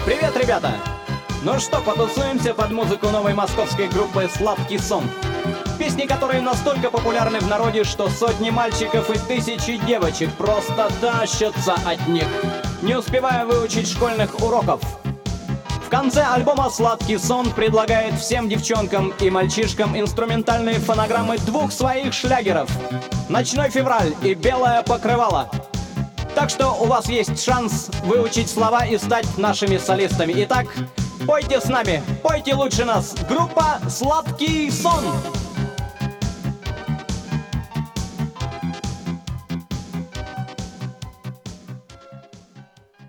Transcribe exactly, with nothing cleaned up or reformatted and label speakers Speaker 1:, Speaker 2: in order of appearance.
Speaker 1: Привет, ребята! Ну что, потусуемся под музыку новой московской группы «Сладкий сон». Песни, которые настолько популярны в народе, что сотни мальчиков и тысячи девочек просто тащатся от них, не успевая выучить школьных уроков. В конце альбома «Сладкий сон» предлагает всем девчонкам и мальчишкам инструментальные фонограммы двух своих шлягеров «Ночной февраль» и «Белое покрывало». Так что у вас есть шанс выучить слова и стать нашими солистами. Итак, пойте с нами, пойте лучше нас. Группа «Сладкий сон».